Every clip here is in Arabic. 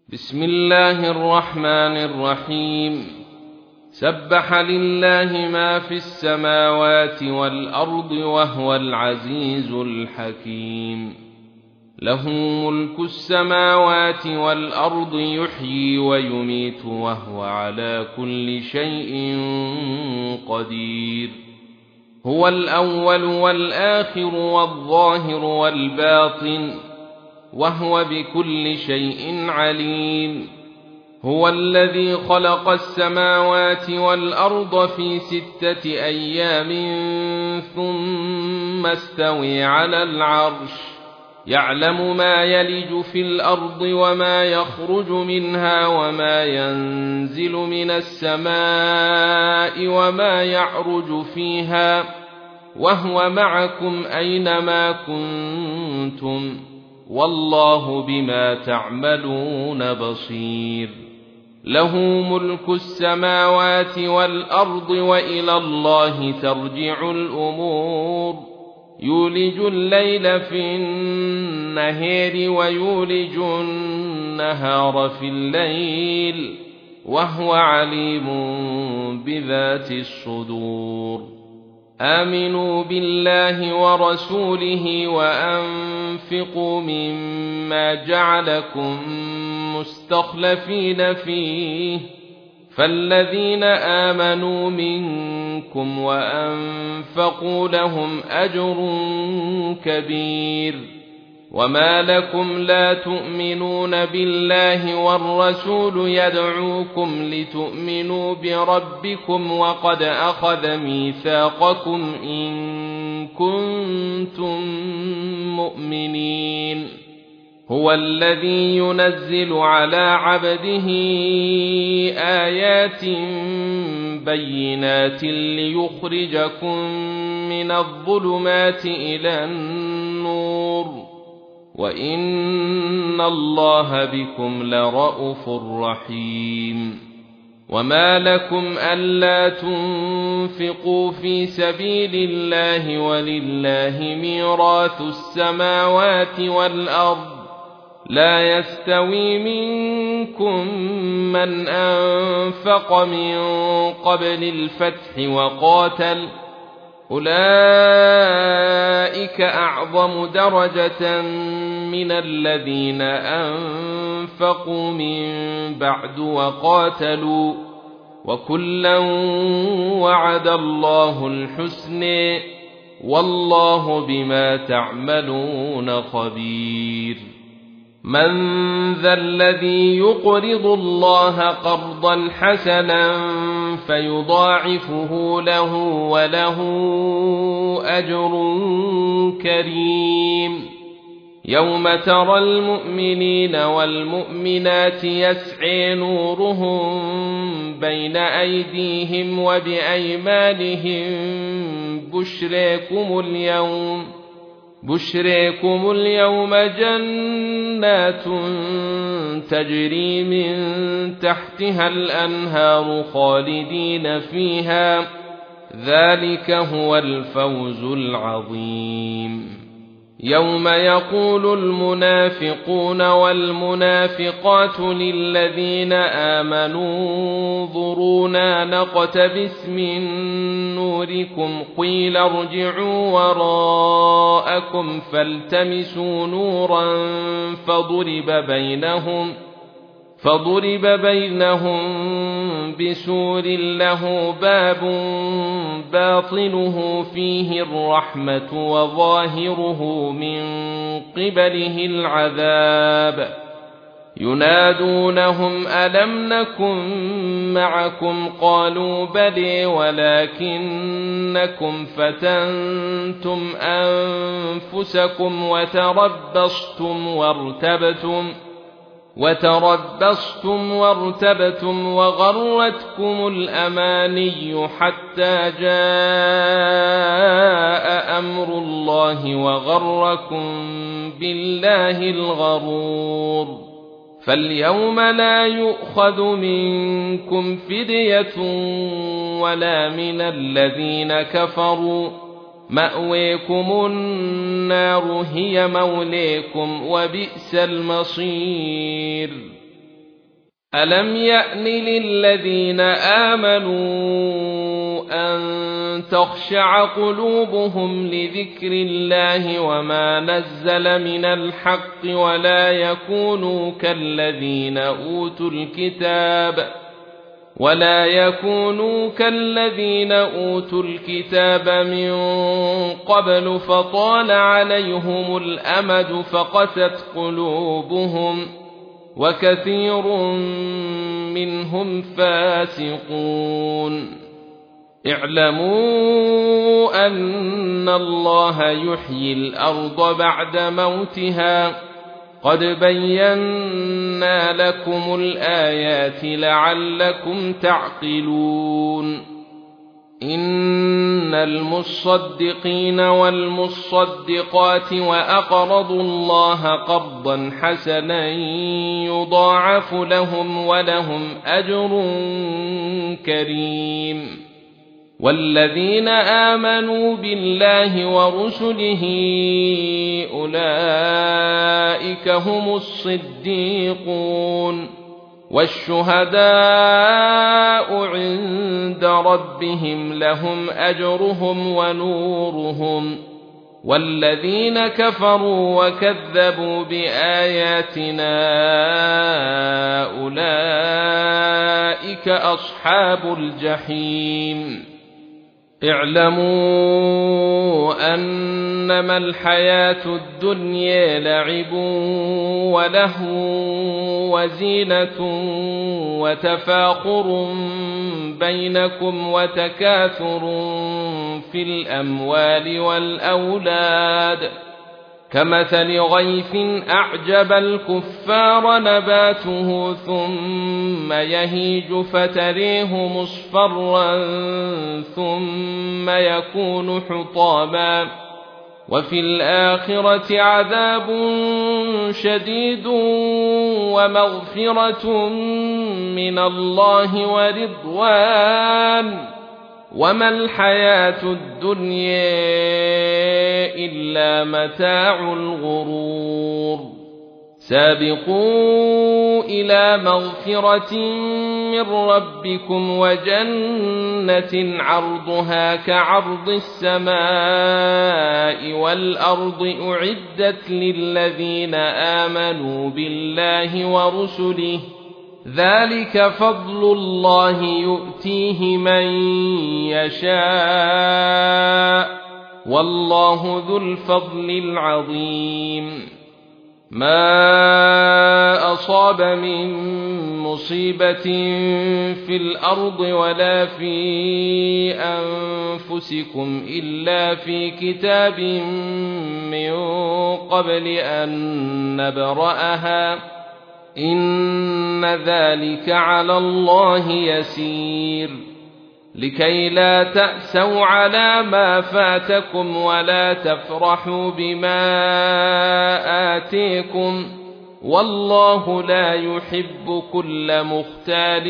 بسم الله الرحمن الرحيم. سبح لله ما في السماوات والأرض وهو العزيز الحكيم. له ملك السماوات والأرض يحيي ويميت وهو على كل شيء قدير. هو الأول والآخر والظاهر والباطن وهو بكل شيء عليم. هو الذي خلق السماوات والأرض في 6 أيام ثم استوى على العرش، يعلم ما يلج في الأرض وما يخرج منها وما ينزل من السماء وما يعرج فيها، وهو معكم أينما كنتم، والله بما تعملون بصير. له ملك السماوات والأرض وإلى الله ترجع الأمور. يولج الليل في النهار ويولج النهار في الليل وهو عليم بذات الصدور. آمنوا بالله ورسوله وأنفقوا مما جعلكم مستخلفين فيه، فالذين آمنوا منكم وأنفقوا لهم أجر كبير. وما لكم لا تؤمنون بالله والرسول يدعوكم لتؤمنوا بربكم وقد أخذ ميثاقكم إن كنتم مؤمنين. هو الذي ينزل على عبده آيات بينات ليخرجكم من الظلمات إلى النور، وإن الله بكم لرءوف رحيم. وما لكم ألا تنفقوا في سبيل الله ولله ميراث السماوات والأرض، لا يستوي منكم من أنفق من قبل الفتح وقاتل، أولئك أعظم درجة من الذين أنفقوا من بعد وقاتلوا، وكلا وعد الله الحسنى، والله بما تعملون خبير. من ذا الذي يقرض الله قرضا حسنا فيضاعفه له وله أجر كريم؟ يوم ترى المؤمنين والمؤمنات يسعى نورهم بين أيديهم وبأيمانهم بشريكم اليوم جنات تجري من تحتها الأنهار خالدين فيها، ذلك هو الفوز العظيم. يوم يقول المنافقون والمنافقات للذين آمنوا انظرونا نقتبس من نوركم قيل ارجعوا وراءكم فالتمسوا نورا فضرب بينهم بسور له باب باطنه فيه الرحمة وظاهره من قبله العذاب. ينادونهم ألم نكن معكم قالوا بلى ولكنكم فتنتم أنفسكم وتربصتم وارتبتم وغرتكم الأماني حتى جاء أمر الله وغركم بالله الغرور. فاليوم لا يؤخذ منكم فدية ولا من الذين كفروا، مأويكم النار هي موليكم وبئس المصير. ألم يأن للذين آمنوا أن تخشع قلوبهم لذكر الله وما نزل من الحق ولا يكونوا كالذين أوتوا الكتاب من قبل فطال عليهم الأمد فقست قلوبهم وكثير منهم فاسقون اعلموا أن الله يحيي الأرض بعد موتها قد بينا لكم الآيات لعلكم تعقلون إن المصدقين والمصدقات وأقرضوا الله قرضا حسنا يضاعف لهم ولهم أجر كريم والذين آمنوا بالله ورسله أولئك هم الصديقون والشهداء عند ربهم لهم أجرهم ونورهم والذين كفروا وكذبوا بآياتنا أولئك أصحاب الجحيم اعلموا أنما الحياة الدنيا لعب ولهو وزينة وتفاخر بينكم وتكاثر في الأموال والأولاد كمثل غيث أعجب الكفار نباته ثم يهيج فتريه مصفرا ثم يكون حطاما وفي الآخرة عذاب شديد ومغفرة من الله ورضوان وما الحياة الدنيا إلا متاع الغرور سابقوا إلى مغفرة من ربكم وجنة عرضها كعرض السماء والأرض أعدت للذين آمنوا بالله ورسله ذلك فضل الله يؤتيه من يشاء والله ذو الفضل العظيم ما أصاب من مصيبة في الأرض ولا في أنفسكم إلا في كتاب من قبل أن نبرأها إن ذلك على الله يسير لكي لا تأسوا على ما فاتكم ولا تفرحوا بما آتيكم والله لا يحب كل مختال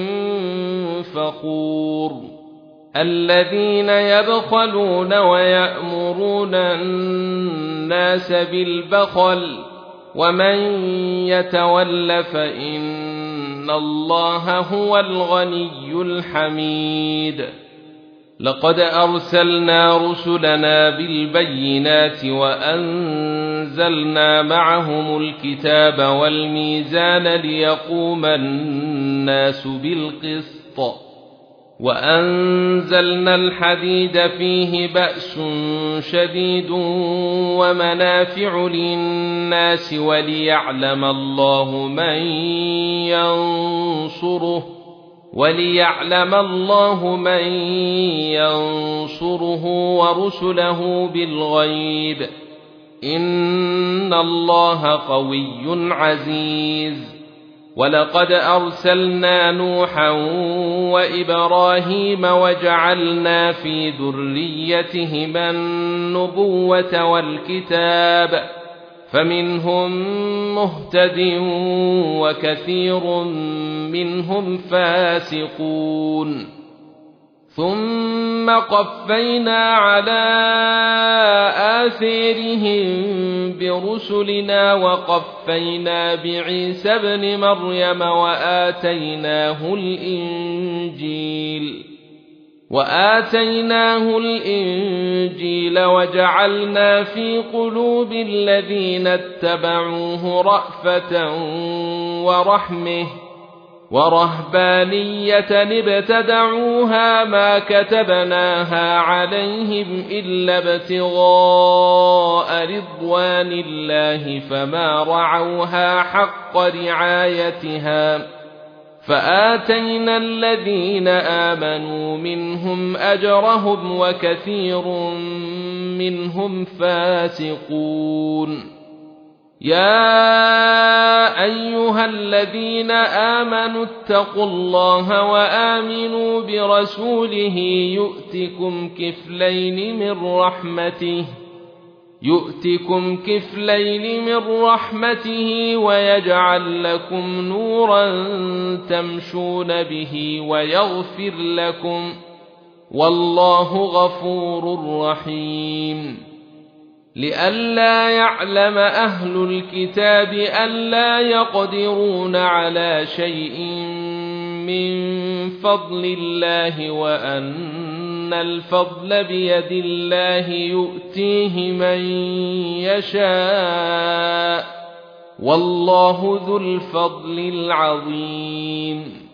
فخور الذين يبخلون ويأمرون الناس بالبخل ومن يتول فإن الله هو الغني الحميد لقد أرسلنا رسلنا بالبينات وأنزلنا معهم الكتاب والميزان ليقوم الناس بالقسط وأنزلنا الحديد فيه بأس شديد ومنافع للناس وليعلم الله من ينصره ورسله بالغيب إن الله قوي عزيز ولقد أرسلنا نوحا وإبراهيم وجعلنا في ذريتهما النبوة والكتاب فمنهم مهتد وكثير منهم فاسقون ثم قفينا على آثارهم برسلنا وقفينا بعيسى ابن مريم وآتيناه الإنجيل وجعلنا في قلوب الذين اتبعوه رأفة ورحمة ورهبانية ابتدعوها ما كتبناها عليهم إلا ابتغاء رضوان الله فما رعوها حق رعايتها فآتينا الذين آمنوا منهم أجرهم وكثير منهم فاسقون يا أيها الذين آمنوا اتقوا الله وآمنوا برسوله يؤتكم كفلين من رحمته ويجعل لكم نورا تمشون به ويغفر لكم والله غفور رحيم لئلا يعلم أهل الكتاب ألا يقدرون على شيء من فضل الله وأن الفضل بيد الله يؤتيه من يشاء والله ذو الفضل العظيم